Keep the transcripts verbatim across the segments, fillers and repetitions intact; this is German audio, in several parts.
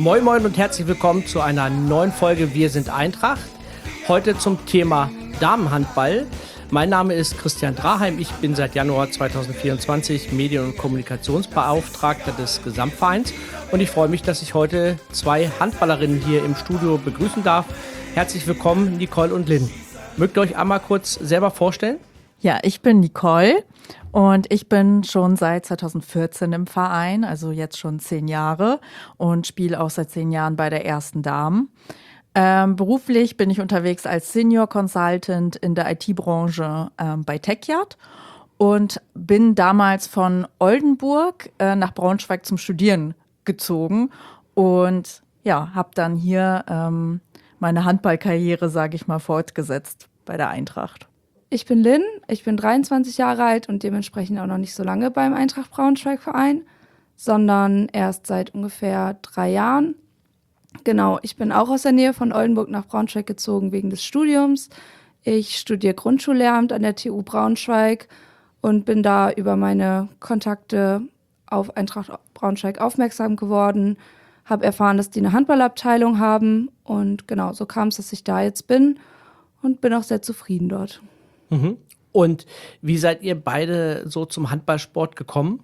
Moin Moin und herzlich willkommen zu einer neuen Folge Wir sind Eintracht. Heute zum Thema Damenhandball. Mein Name ist Christian Draheim. Ich bin seit Januar zweitausendvierundzwanzig Medien- und Kommunikationsbeauftragter des Gesamtvereins. Und ich freue mich, dass ich heute zwei Handballerinnen hier im Studio begrüßen darf. Herzlich willkommen, Nicole und Lynn. Mögt ihr euch einmal kurz selber vorstellen? Ja, ich bin Nicole und ich bin schon seit zweitausendvierzehn im Verein, also jetzt schon zehn Jahre und spiele auch seit zehn Jahren bei der ersten Damen. Ähm, beruflich bin ich unterwegs als Senior Consultant in der I T-Branche ähm, bei TechYard und bin damals von Oldenburg äh, nach Braunschweig zum Studieren gezogen und ja, habe dann hier ähm, meine Handballkarriere, sage ich mal, fortgesetzt bei der Eintracht. Ich bin Lynn, ich bin dreiundzwanzig Jahre alt und dementsprechend auch noch nicht so lange beim Eintracht Braunschweig-Verein, sondern erst seit ungefähr drei Jahren. Genau, ich bin auch aus der Nähe von Oldenburg nach Braunschweig gezogen wegen des Studiums. Ich studiere Grundschullehramt an der T U Braunschweig und bin da über meine Kontakte auf Eintracht Braunschweig aufmerksam geworden, habe erfahren, dass die eine Handballabteilung haben und genau, so kam es, dass ich da jetzt bin und bin auch sehr zufrieden dort. Mhm. Und wie seid ihr beide so zum Handballsport gekommen?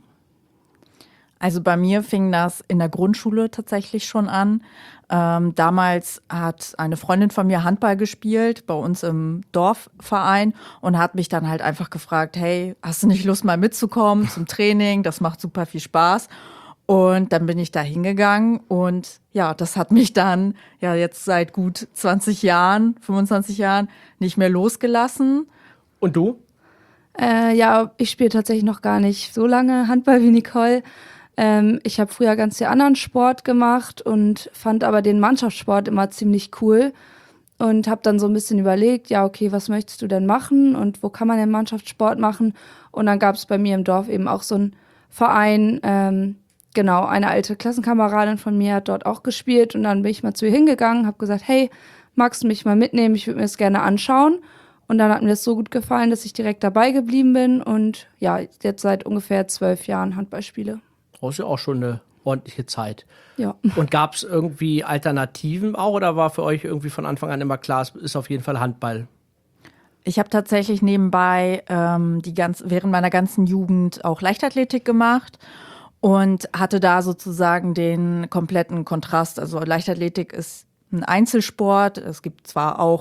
Also bei mir fing das in der Grundschule tatsächlich schon an. Ähm, damals hat eine Freundin von mir Handball gespielt bei uns im Dorfverein und hat mich dann halt einfach gefragt, hey, hast du nicht Lust mal mitzukommen zum Training? Das macht super viel Spaß. Und dann bin ich da hingegangen und ja, das hat mich dann ja jetzt seit gut zwanzig Jahren, fünfundzwanzig Jahren nicht mehr losgelassen. Und du? Äh, ja, ich spiele tatsächlich noch gar nicht so lange Handball wie Nicole. Ähm, ich habe früher ganz viel anderen Sport gemacht und fand aber den Mannschaftssport immer ziemlich cool und habe dann so ein bisschen überlegt, ja okay, was möchtest du denn machen und wo kann man denn Mannschaftssport machen? Und dann gab es bei mir im Dorf eben auch so einen Verein, ähm, genau, eine alte Klassenkameradin von mir hat dort auch gespielt und dann bin ich mal zu ihr hingegangen, habe gesagt, hey, magst du mich mal mitnehmen? Ich würde mir das gerne anschauen. Und dann hat mir das so gut gefallen, dass ich direkt dabei geblieben bin und ja, jetzt seit ungefähr zwölf Jahren Handball spiele. Das ist ja auch schon eine ordentliche Zeit. Ja. Und gab es irgendwie Alternativen auch oder war für euch irgendwie von Anfang an immer klar, es ist auf jeden Fall Handball? Ich habe tatsächlich nebenbei ähm, die ganz, während meiner ganzen Jugend auch Leichtathletik gemacht und hatte da sozusagen den kompletten Kontrast. Also Leichtathletik ist ein Einzelsport. Es gibt zwar auch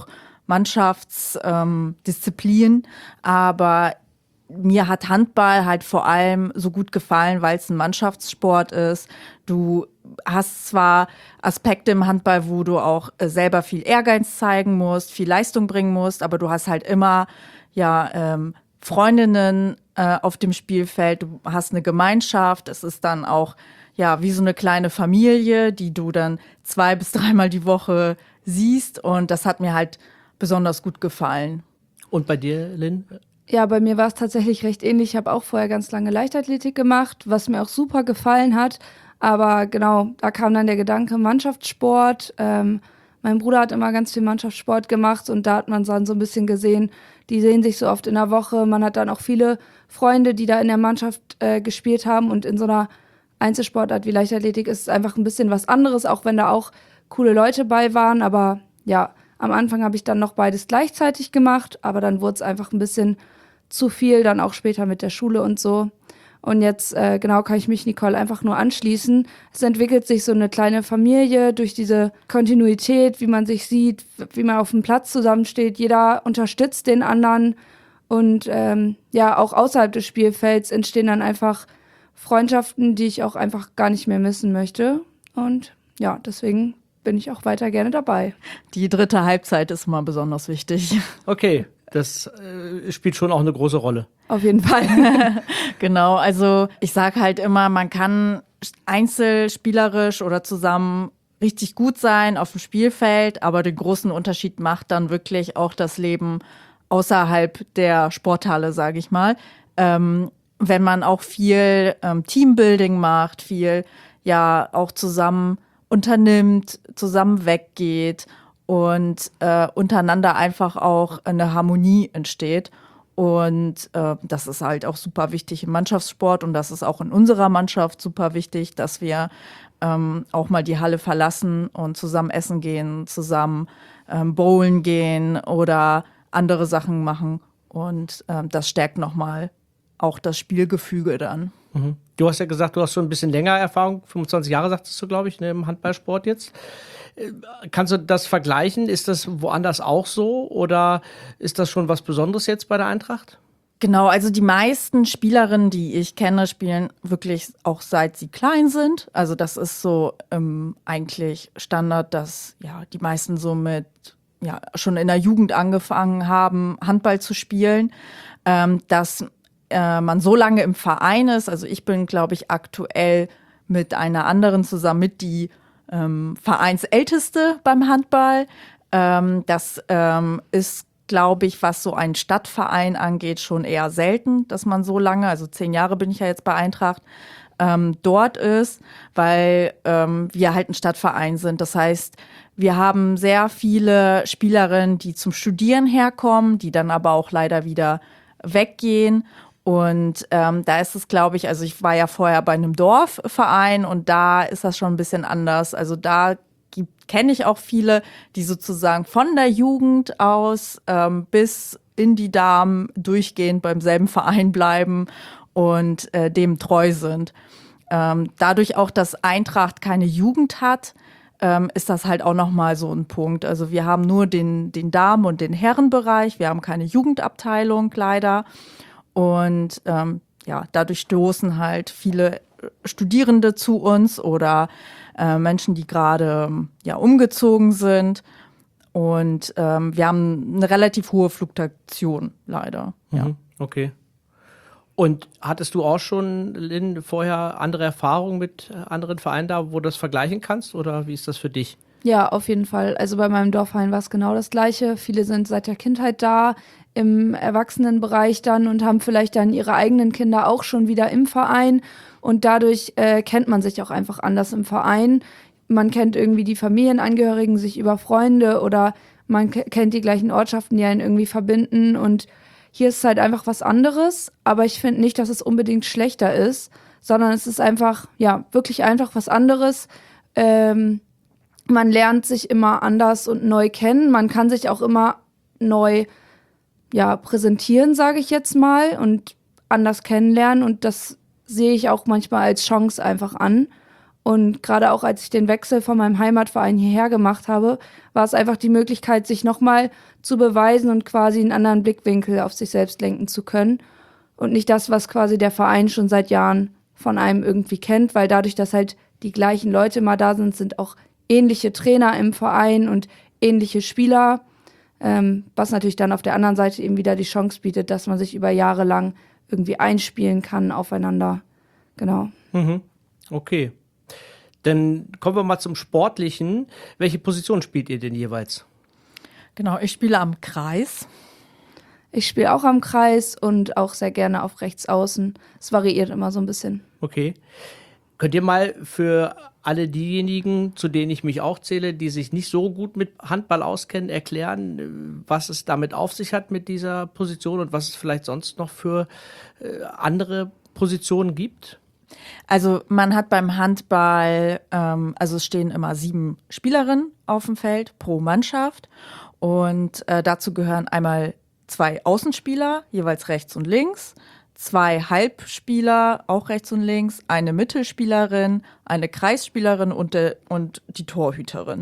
Mannschaftsdisziplin, ähm, aber mir hat Handball halt vor allem so gut gefallen, weil es ein Mannschaftssport ist. Du hast zwar Aspekte im Handball, wo du auch äh, selber viel Ehrgeiz zeigen musst, viel Leistung bringen musst, aber du hast halt immer ja ähm, Freundinnen äh, auf dem Spielfeld, du hast eine Gemeinschaft, es ist dann auch ja wie so eine kleine Familie, die du dann zwei bis dreimal die Woche siehst und das hat mir halt besonders gut gefallen. Und bei dir, Lynn? Ja, bei mir war es tatsächlich recht ähnlich. Ich habe auch vorher ganz lange Leichtathletik gemacht, was mir auch super gefallen hat. Aber genau, da kam dann der Gedanke Mannschaftssport. Ähm, mein Bruder hat immer ganz viel Mannschaftssport gemacht und da hat man dann so ein bisschen gesehen, die sehen sich so oft in der Woche. Man hat dann auch viele Freunde, die da in der Mannschaft äh, gespielt haben und in so einer Einzelsportart wie Leichtathletik ist es einfach ein bisschen was anderes, auch wenn da auch coole Leute bei waren. Aber ja, am Anfang habe ich dann noch beides gleichzeitig gemacht, aber dann wurde es einfach ein bisschen zu viel, dann auch später mit der Schule und so. Und jetzt, äh, genau, kann ich mich Nicole einfach nur anschließen. Es entwickelt sich so eine kleine Familie durch diese Kontinuität, wie man sich sieht, wie man auf dem Platz zusammensteht. Jeder unterstützt den anderen und ähm, ja, auch außerhalb des Spielfelds entstehen dann einfach Freundschaften, die ich auch einfach gar nicht mehr missen möchte. Und ja, deswegen bin ich auch weiter gerne dabei. Die dritte Halbzeit ist immer besonders wichtig. Okay, das äh, spielt schon auch eine große Rolle. Auf jeden Fall. Genau, also ich sage halt immer, man kann einzelspielerisch oder zusammen richtig gut sein auf dem Spielfeld, aber den großen Unterschied macht dann wirklich auch das Leben außerhalb der Sporthalle, sage ich mal. Ähm, wenn man auch viel ähm, Teambuilding macht, viel ja auch zusammen unternimmt, zusammen weggeht und äh, untereinander einfach auch eine Harmonie entsteht. Und äh, das ist halt auch super wichtig im Mannschaftssport und das ist auch in unserer Mannschaft super wichtig, dass wir ähm, auch mal die Halle verlassen und zusammen essen gehen, zusammen ähm, bowlen gehen oder andere Sachen machen. Und ähm, das stärkt nochmal auch das Spielgefüge dann. Mhm. Du hast ja gesagt, du hast schon ein bisschen länger Erfahrung, fünfundzwanzig Jahre sagtest du, glaube ich, ne, im Handballsport jetzt. Kannst du das vergleichen? Ist das woanders auch so oder ist das schon was Besonderes jetzt bei der Eintracht? Genau, also die meisten Spielerinnen, die ich kenne, spielen wirklich auch seit sie klein sind. Also das ist so ähm, eigentlich Standard, dass ja die meisten so mit ja schon in der Jugend angefangen haben, Handball zu spielen. Ähm, dass äh, man so lange im Verein ist. Also ich bin, glaube ich, aktuell mit einer anderen zusammen mit die ähm, Vereinsälteste beim Handball. Ähm, das ähm, ist glaube ich, was so einen Stadtverein angeht, schon eher selten, dass man so lange, also zehn Jahre bin ich ja jetzt bei Eintracht, ähm, dort ist, weil ähm, wir halt ein Stadtverein sind. Das heißt, wir haben sehr viele Spielerinnen, die zum Studieren herkommen, die dann aber auch leider wieder weggehen. Und ähm, da ist es, glaube ich, also ich war ja vorher bei einem Dorfverein und da ist das schon ein bisschen anders. Also da kenne ich auch viele, die sozusagen von der Jugend aus ähm, bis in die Damen durchgehend beim selben Verein bleiben und äh, dem treu sind. Ähm, dadurch auch, dass Eintracht keine Jugend hat, ähm, ist das halt auch nochmal so ein Punkt. Also wir haben nur den, den Damen- und den Herrenbereich, wir haben keine Jugendabteilung leider. Und ähm, ja, dadurch stoßen halt viele Studierende zu uns oder äh, Menschen, die gerade ja, umgezogen sind. Und ähm, wir haben eine relativ hohe Fluktuation, leider. Mhm, ja. Okay. Und hattest du auch schon, Lynn, vorher andere Erfahrungen mit anderen Vereinen da, wo du das vergleichen kannst? Oder wie ist das für dich? Ja, auf jeden Fall. Also bei meinem Dorfverein war es genau das Gleiche. Viele sind seit der Kindheit da, im Erwachsenenbereich dann und haben vielleicht dann ihre eigenen Kinder auch schon wieder im Verein. Und dadurch äh, kennt man sich auch einfach anders im Verein. Man kennt irgendwie die Familienangehörigen, sich über Freunde oder man k- kennt die gleichen Ortschaften, die einen irgendwie verbinden. Und hier ist es halt einfach was anderes. Aber ich finde nicht, dass es unbedingt schlechter ist, sondern es ist einfach, ja, wirklich einfach was anderes. Ähm, man lernt sich immer anders und neu kennen. Man kann sich auch immer neu ja, präsentieren, sage ich jetzt mal, und anders kennenlernen. Und das sehe ich auch manchmal als Chance einfach an. Und gerade auch, als ich den Wechsel von meinem Heimatverein hierher gemacht habe, war es einfach die Möglichkeit, sich nochmal zu beweisen und quasi einen anderen Blickwinkel auf sich selbst lenken zu können. Und nicht das, was quasi der Verein schon seit Jahren von einem irgendwie kennt, weil dadurch, dass halt die gleichen Leute mal da sind, sind auch ähnliche Trainer im Verein und ähnliche Spieler. Ähm, was natürlich dann auf der anderen Seite eben wieder die Chance bietet, dass man sich über Jahre lang irgendwie einspielen kann aufeinander. Genau. Mhm. Okay. Dann kommen wir mal zum Sportlichen. Welche Position spielt ihr denn jeweils? Genau, ich spiele am Kreis. Ich spiele auch am Kreis und auch sehr gerne auf rechts außen. Es variiert immer so ein bisschen. Okay. Könnt ihr mal für alle diejenigen, zu denen ich mich auch zähle, die sich nicht so gut mit Handball auskennen, erklären, was es damit auf sich hat mit dieser Position und was es vielleicht sonst noch für äh, andere Positionen gibt? Also man hat beim Handball, ähm, also es stehen immer sieben Spielerinnen auf dem Feld pro Mannschaft und äh, dazu gehören einmal zwei Außenspieler, jeweils rechts und links, zwei Halbspieler, auch rechts und links, eine Mittelspielerin, eine Kreisspielerin und, de, und die Torhüterin.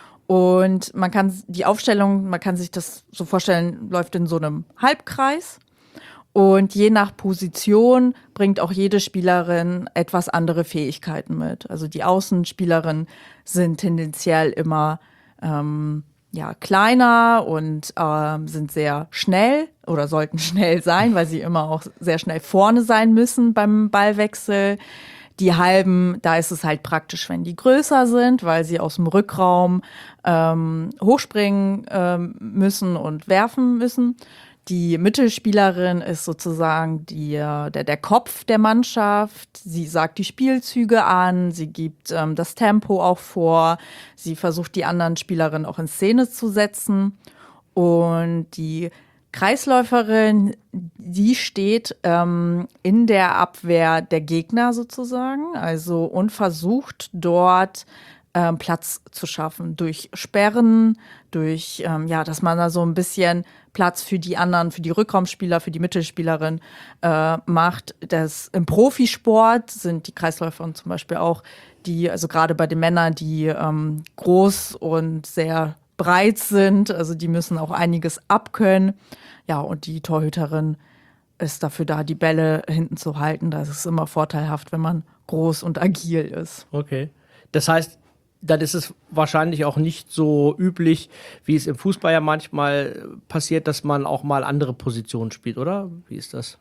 Und man kann die Aufstellung, man kann sich das so vorstellen, läuft in so einem Halbkreis. Und je nach Position bringt auch jede Spielerin etwas andere Fähigkeiten mit. Also die Außenspielerinnen sind tendenziell immer ähm, ja, kleiner und ähm, sind sehr schnell oder sollten schnell sein, weil sie immer auch sehr schnell vorne sein müssen beim Ballwechsel. Die Halben, da ist es halt praktisch, wenn die größer sind, weil sie aus dem Rückraum ähm, hochspringen ähm, müssen und werfen müssen. Die Mittelspielerin ist sozusagen die, der, der Kopf der Mannschaft. Sie sagt die Spielzüge an, sie gibt ähm, das Tempo auch vor, sie versucht die anderen Spielerinnen auch in Szene zu setzen. Und die Kreisläuferin, die steht ähm, in der Abwehr der Gegner sozusagen, also und versucht dort ähm, Platz zu schaffen durch Sperren, durch ähm, ja, dass man da so ein bisschen Platz für die anderen, für die Rückraumspieler, für die Mittelspielerin äh, macht. Das im Profisport sind die Kreisläufer zum Beispiel auch die, also gerade bei den Männern, die ähm, groß und sehr breit sind, also die müssen auch einiges abkönnen. Ja, und die Torhüterin ist dafür da, die Bälle hinten zu halten. Das ist immer vorteilhaft, wenn man groß und agil ist. Okay. Das heißt, dann ist es wahrscheinlich auch nicht so üblich, wie es im Fußball ja manchmal passiert, dass man auch mal andere Positionen spielt, oder? Wie ist das?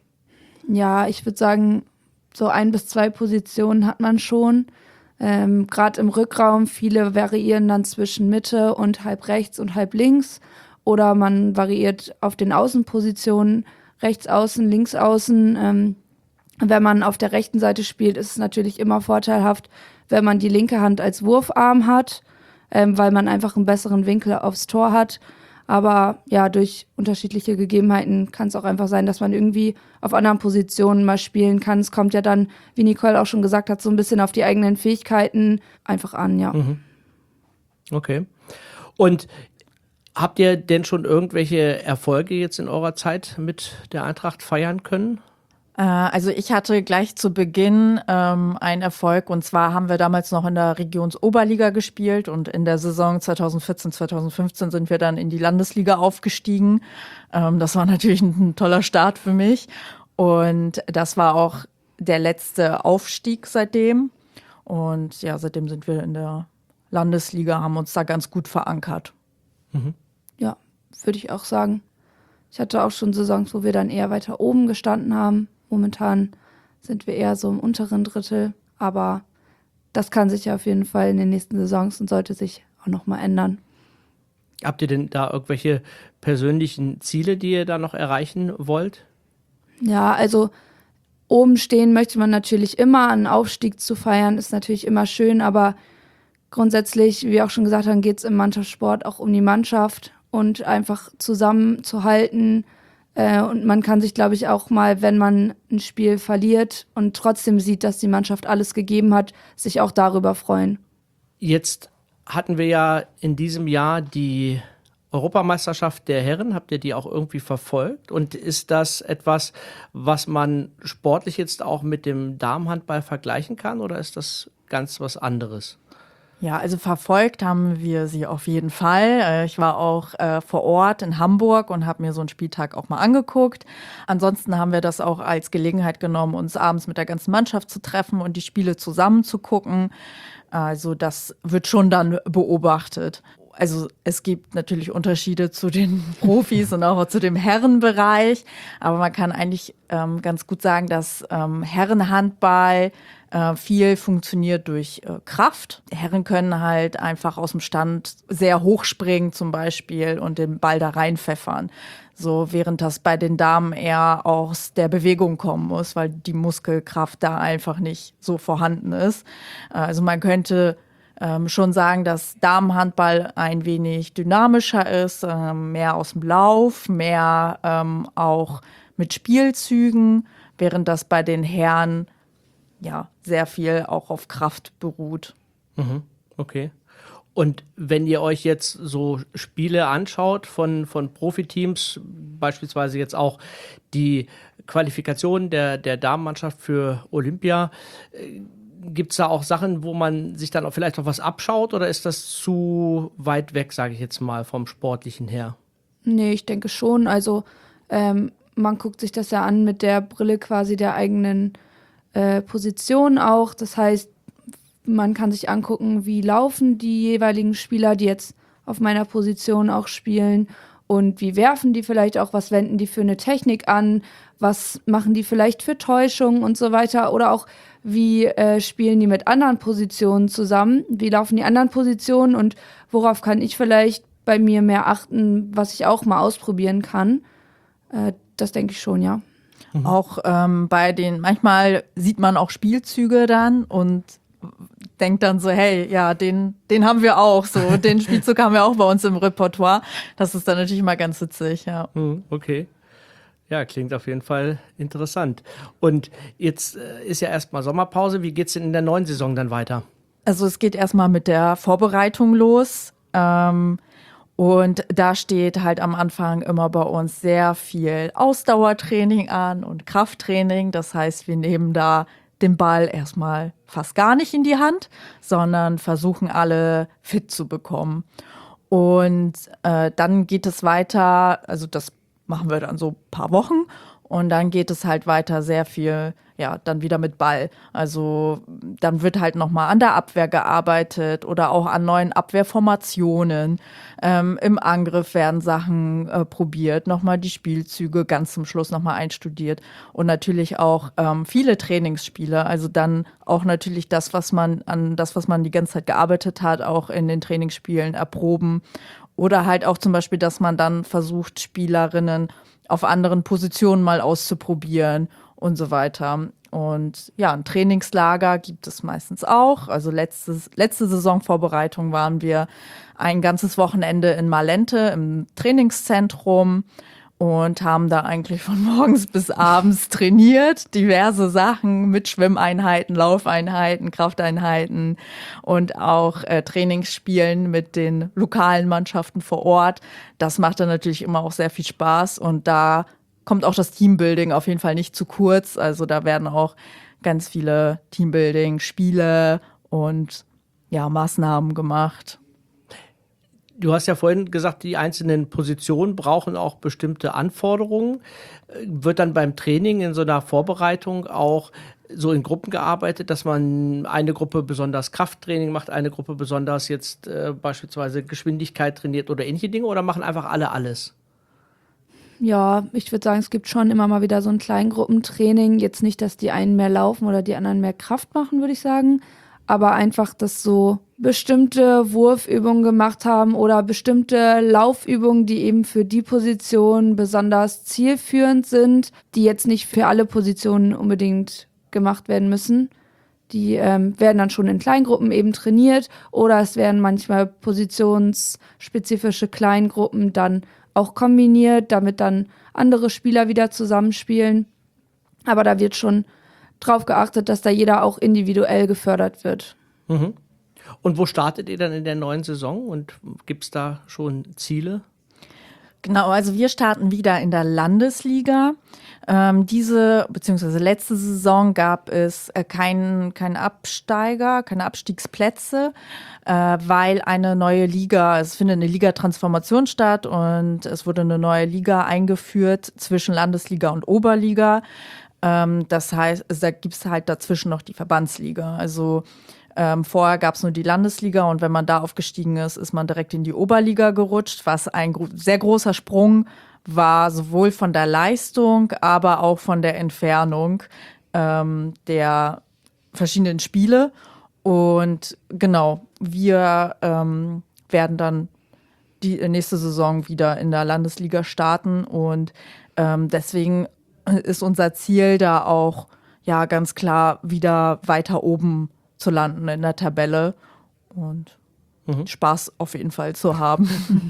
Ja, ich würde sagen, so ein bis zwei Positionen hat man schon. Ähm, Gerade im Rückraum, viele variieren dann zwischen Mitte und halb rechts und halb links. Oder man variiert auf den Außenpositionen, rechts außen, links außen. Ähm, wenn man auf der rechten Seite spielt, ist es natürlich immer vorteilhaft, wenn man die linke Hand als Wurfarm hat, ähm, weil man einfach einen besseren Winkel aufs Tor hat. Aber ja, durch unterschiedliche Gegebenheiten kann es auch einfach sein, dass man irgendwie auf anderen Positionen mal spielen kann. Es kommt ja dann, wie Nicole auch schon gesagt hat, so ein bisschen auf die eigenen Fähigkeiten einfach an, ja. Mhm. Okay. Und habt ihr denn schon irgendwelche Erfolge jetzt in eurer Zeit mit der Eintracht feiern können? Also ich hatte gleich zu Beginn ähm, einen Erfolg, und zwar haben wir damals noch in der Regionsoberliga gespielt und in der Saison zwanzig vierzehn, zwanzig fünfzehn sind wir dann in die Landesliga aufgestiegen. Ähm, das war natürlich ein, ein toller Start für mich und das war auch der letzte Aufstieg seitdem und ja, seitdem sind wir in der Landesliga, haben uns da ganz gut verankert. Mhm. Ja, würde ich auch sagen. Ich hatte auch schon Saisons, wo wir dann eher weiter oben gestanden haben. Momentan sind wir eher so im unteren Drittel, aber das kann sich ja auf jeden Fall in den nächsten Saisons und sollte sich auch nochmal ändern. Habt ihr denn da irgendwelche persönlichen Ziele, die ihr da noch erreichen wollt? Ja, also oben stehen möchte man natürlich immer, einen Aufstieg zu feiern ist natürlich immer schön, aber grundsätzlich, wie wir auch schon gesagt haben, geht es im Mannschaftssport auch um die Mannschaft und einfach zusammenzuhalten. Äh, und man kann sich, glaube ich, auch mal, wenn man ein Spiel verliert und trotzdem sieht, dass die Mannschaft alles gegeben hat, sich auch darüber freuen. Jetzt hatten wir ja in diesem Jahr die Europameisterschaft der Herren. Habt ihr die auch irgendwie verfolgt? Und ist das etwas, was man sportlich jetzt auch mit dem Damenhandball vergleichen kann? Oder ist das ganz was anderes? Ja, also verfolgt haben wir sie auf jeden Fall. Ich war auch äh, vor Ort in Hamburg und habe mir so einen Spieltag auch mal angeguckt. Ansonsten haben wir das auch als Gelegenheit genommen, uns abends mit der ganzen Mannschaft zu treffen und die Spiele zusammen zu gucken. Also das wird schon dann beobachtet. Also es gibt natürlich Unterschiede zu den Profis und auch zu dem Herrenbereich. Aber man kann eigentlich ähm, ganz gut sagen, dass ähm, Herrenhandball äh, viel funktioniert durch äh, Kraft. Herren können halt einfach aus dem Stand sehr hoch springen zum Beispiel und den Ball da reinpfeffern. So, während das bei den Damen eher aus der Bewegung kommen muss, weil die Muskelkraft da einfach nicht so vorhanden ist. Also man könnte ähm, schon sagen, dass Damenhandball ein wenig dynamischer ist, ähm, mehr aus dem Lauf, mehr ähm, auch mit Spielzügen, während das bei den Herren ja sehr viel auch auf Kraft beruht. Mhm, okay. Und wenn ihr euch jetzt so Spiele anschaut von, von Profiteams, beispielsweise jetzt auch die Qualifikation der, der Damenmannschaft für Olympia, äh, gibt es da auch Sachen, wo man sich dann auch vielleicht noch was abschaut oder ist das zu weit weg, sage ich jetzt mal, vom Sportlichen her? Nee, ich denke schon. Also ähm, man guckt sich das ja an mit der Brille quasi der eigenen äh, Position auch. Das heißt, man kann sich angucken, wie laufen die jeweiligen Spieler, die jetzt auf meiner Position auch spielen und wie werfen die vielleicht auch, was wenden die für eine Technik an, was machen die vielleicht für Täuschung und so weiter oder auch wie äh, spielen die mit anderen Positionen zusammen, wie laufen die anderen Positionen und worauf kann ich vielleicht bei mir mehr achten, was ich auch mal ausprobieren kann. Äh, das denke ich schon, ja. Mhm. Auch ähm, bei den, manchmal sieht man auch Spielzüge dann und denkt dann so, hey, ja, den, den haben wir auch, so, den Spielzug haben wir auch bei uns im Repertoire. Das ist dann natürlich mal ganz witzig, ja. Okay. Ja, klingt auf jeden Fall interessant. Und jetzt äh, ist ja erstmal Sommerpause. Wie geht's denn in der neuen Saison dann weiter? Also es geht erstmal mit der Vorbereitung los. Ähm, und da steht halt am Anfang immer bei uns sehr viel Ausdauertraining an und Krafttraining. Das heißt, wir nehmen da den Ball erstmal fast gar nicht in die Hand, sondern versuchen alle fit zu bekommen. Und äh, dann geht es weiter, also das machen wir dann so ein paar Wochen und dann geht es halt weiter sehr viel, ja, dann wieder mit Ball. Also dann wird halt nochmal an der Abwehr gearbeitet oder auch an neuen Abwehrformationen. Ähm, Im Angriff werden Sachen äh, probiert, nochmal die Spielzüge ganz zum Schluss nochmal einstudiert und natürlich auch ähm, viele Trainingsspiele. Also dann auch natürlich das, was man an das, was man die ganze Zeit gearbeitet hat, auch in den Trainingsspielen erproben. Oder halt auch zum Beispiel, dass man dann versucht, Spielerinnen auf anderen Positionen mal auszuprobieren und so weiter. Und ja, ein Trainingslager gibt es meistens auch. Also letztes, letzte Saisonvorbereitung waren wir ein ganzes Wochenende in Malente im Trainingszentrum und haben da eigentlich von morgens bis abends trainiert. Diverse Sachen mit Schwimmeinheiten, Laufeinheiten, Krafteinheiten und auch äh, Trainingsspielen mit den lokalen Mannschaften vor Ort. Das macht dann natürlich immer auch sehr viel Spaß und da kommt auch das Teambuilding auf jeden Fall nicht zu kurz. Also da werden auch ganz viele Teambuilding-Spiele und ja, Maßnahmen gemacht. Du hast ja vorhin gesagt, die einzelnen Positionen brauchen auch bestimmte Anforderungen. Wird dann beim Training in so einer Vorbereitung auch so in Gruppen gearbeitet, dass man eine Gruppe besonders Krafttraining macht, eine Gruppe besonders jetzt äh, beispielsweise Geschwindigkeit trainiert oder ähnliche Dinge, oder machen einfach alle alles? Ja, ich würde sagen, es gibt schon immer mal wieder so ein Kleingruppentraining. Jetzt nicht, dass die einen mehr laufen oder die anderen mehr Kraft machen, würde ich sagen. Aber einfach, dass so bestimmte Wurfübungen gemacht haben oder bestimmte Laufübungen, die eben für die Position besonders zielführend sind, die jetzt nicht für alle Positionen unbedingt gemacht werden müssen. Die ähm, werden dann schon in Kleingruppen eben trainiert oder es werden manchmal positionsspezifische Kleingruppen dann auch kombiniert, damit dann andere Spieler wieder zusammenspielen. Aber da wird schon drauf geachtet, dass da jeder auch individuell gefördert wird. Mhm. Und wo startet ihr dann in der neuen Saison und gibt es da schon Ziele? Genau, also wir starten wieder in der Landesliga. Ähm, diese, beziehungsweise letzte Saison gab es äh, keinen kein Absteiger, keine Abstiegsplätze, äh, weil eine neue Liga, es findet eine Ligatransformation statt und es wurde eine neue Liga eingeführt zwischen Landesliga und Oberliga. Ähm, das heißt, da gibt es halt dazwischen noch die Verbandsliga. Also Ähm, vorher gab es nur die Landesliga und wenn man da aufgestiegen ist, ist man direkt in die Oberliga gerutscht, was ein gro- sehr großer Sprung war, sowohl von der Leistung, aber auch von der Entfernung ähm, der verschiedenen Spiele. Und genau, wir ähm, werden dann die nächste Saison wieder in der Landesliga starten und ähm, deswegen ist unser Ziel da auch ja ganz klar wieder weiter oben zu landen in der Tabelle und mhm. Spaß auf jeden Fall zu haben.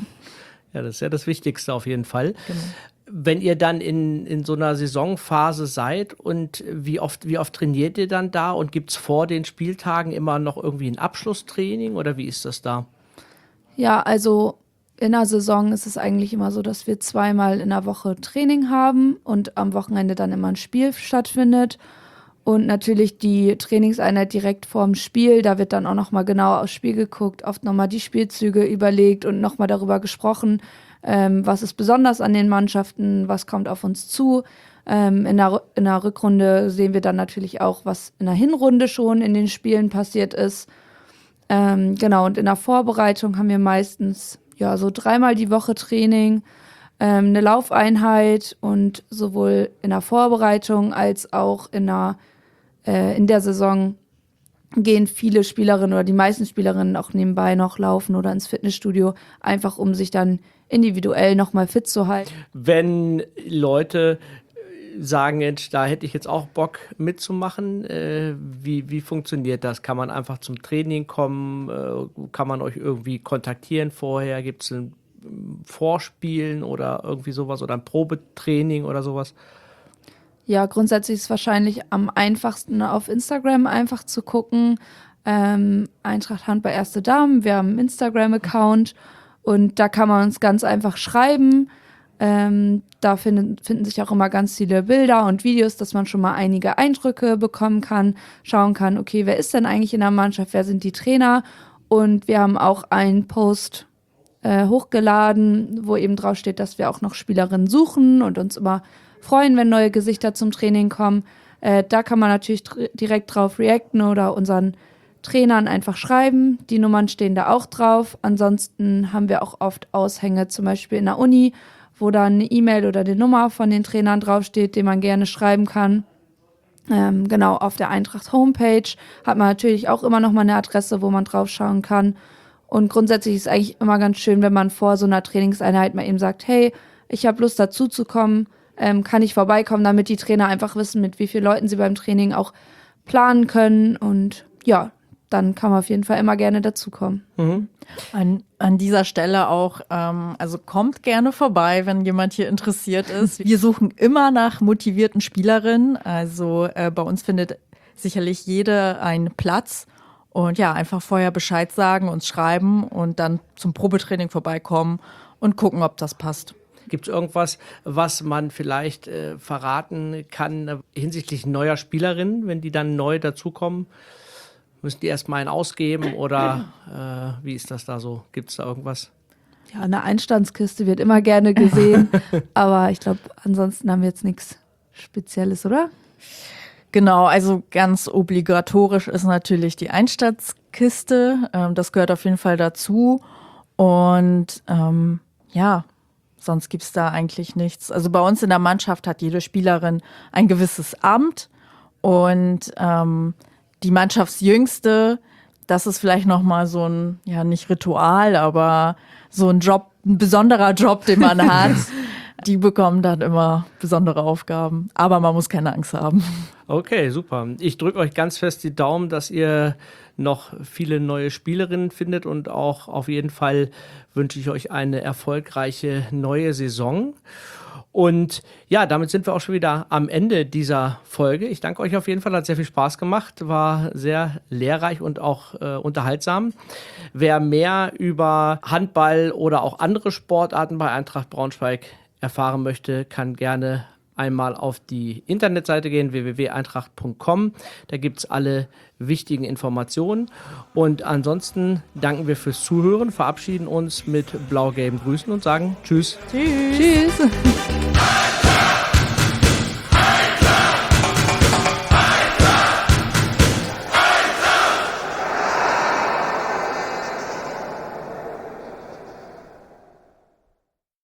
Ja, das ist ja das Wichtigste auf jeden Fall. Genau. Wenn ihr dann in, in so einer Saisonphase seid und wie oft, wie oft trainiert ihr dann da und gibt es vor den Spieltagen immer noch irgendwie ein Abschlusstraining oder wie ist das da? Ja, also in der Saison ist es eigentlich immer so, dass wir zweimal in der Woche Training haben und am Wochenende dann immer ein Spiel stattfindet. Und natürlich die Trainingseinheit direkt vorm Spiel, da wird dann auch nochmal genau aufs Spiel geguckt, oft nochmal die Spielzüge überlegt und nochmal darüber gesprochen, ähm, was ist besonders an den Mannschaften, was kommt auf uns zu. Ähm, in der, in der Rückrunde sehen wir dann natürlich auch, was in der Hinrunde schon in den Spielen passiert ist. Ähm, genau, und in der Vorbereitung haben wir meistens ja so dreimal die Woche Training, ähm, eine Laufeinheit und sowohl in der Vorbereitung als auch in der in der Saison gehen viele Spielerinnen oder die meisten Spielerinnen auch nebenbei noch laufen oder ins Fitnessstudio, einfach um sich dann individuell nochmal fit zu halten. Wenn Leute sagen, Mensch, da hätte ich jetzt auch Bock mitzumachen. Äh, wie, wie funktioniert das? Kann man einfach zum Training kommen? Äh, kann man euch irgendwie kontaktieren vorher? Gibt es ein Vorspielen oder irgendwie sowas oder ein Probetraining oder sowas? Ja, grundsätzlich ist es wahrscheinlich am einfachsten auf Instagram einfach zu gucken. Ähm, Eintracht Handball Erste Damen, wir haben einen Instagram-Account und da kann man uns ganz einfach schreiben. Ähm, da finden, finden sich auch immer ganz viele Bilder und Videos, dass man schon mal einige Eindrücke bekommen kann, schauen kann, okay, wer ist denn eigentlich in der Mannschaft, wer sind die Trainer? Und wir haben auch einen Post äh, hochgeladen, wo eben drauf steht, dass wir auch noch Spielerinnen suchen und uns immer freuen, wenn neue Gesichter zum Training kommen. Äh, da kann man natürlich dr- direkt drauf reacten oder unseren Trainern einfach schreiben. Die Nummern stehen da auch drauf. Ansonsten haben wir auch oft Aushänge, zum Beispiel in der Uni, wo dann eine E-Mail oder die Nummer von den Trainern draufsteht, die man gerne schreiben kann. Ähm, genau, auf der Eintracht Homepage hat man natürlich auch immer noch mal eine Adresse, wo man drauf schauen kann. Und grundsätzlich ist es eigentlich immer ganz schön, wenn man vor so einer Trainingseinheit mal eben sagt, hey, ich habe Lust dazu zu kommen, ähm, kann ich vorbeikommen, damit die Trainer einfach wissen, mit wie vielen Leuten sie beim Training auch planen können. Und ja, dann kann man auf jeden Fall immer gerne dazukommen. Mhm. An, an dieser Stelle auch, ähm, also kommt gerne vorbei, wenn jemand hier interessiert ist. Wir suchen immer nach motivierten Spielerinnen. Also äh, bei uns findet sicherlich jede einen Platz. Und ja, einfach vorher Bescheid sagen, uns schreiben und dann zum Probetraining vorbeikommen und gucken, ob das passt. Gibt es irgendwas, was man vielleicht äh, verraten kann äh, hinsichtlich neuer Spielerinnen, wenn die dann neu dazukommen? Müssen die erstmal einen ausgeben oder äh, wie ist das da so? Gibt es da irgendwas? Ja, eine Einstandskiste wird immer gerne gesehen, aber ich glaube, ansonsten haben wir jetzt nichts Spezielles, oder? Genau, also ganz obligatorisch ist natürlich die Einstandskiste. Ähm, das gehört auf jeden Fall dazu. Und ähm, ja, sonst gibt's da eigentlich nichts. Also bei uns in der Mannschaft hat jede Spielerin ein gewisses Amt. Und ähm, die Mannschaftsjüngste, das ist vielleicht nochmal so ein, ja nicht Ritual, aber so ein Job, ein besonderer Job, den man hat. Die bekommen dann immer besondere Aufgaben. Aber man muss keine Angst haben. Okay, super. Ich drücke euch ganz fest die Daumen, dass ihr noch viele neue Spielerinnen findet und auch auf jeden Fall wünsche ich euch eine erfolgreiche neue Saison. Und ja, damit sind wir auch schon wieder am Ende dieser Folge. Ich danke euch auf jeden Fall, hat sehr viel Spaß gemacht, war sehr lehrreich und auch äh, unterhaltsam. Wer mehr über Handball oder auch andere Sportarten bei Eintracht Braunschweig erfahren möchte, kann gerne einmal auf die Internetseite gehen, w w w punkt eintracht punkt com. Da gibt es alle wichtigen Informationen. Und ansonsten danken wir fürs Zuhören, verabschieden uns mit blau-gelben Grüßen und sagen Tschüss. Tschüss. Tschüss.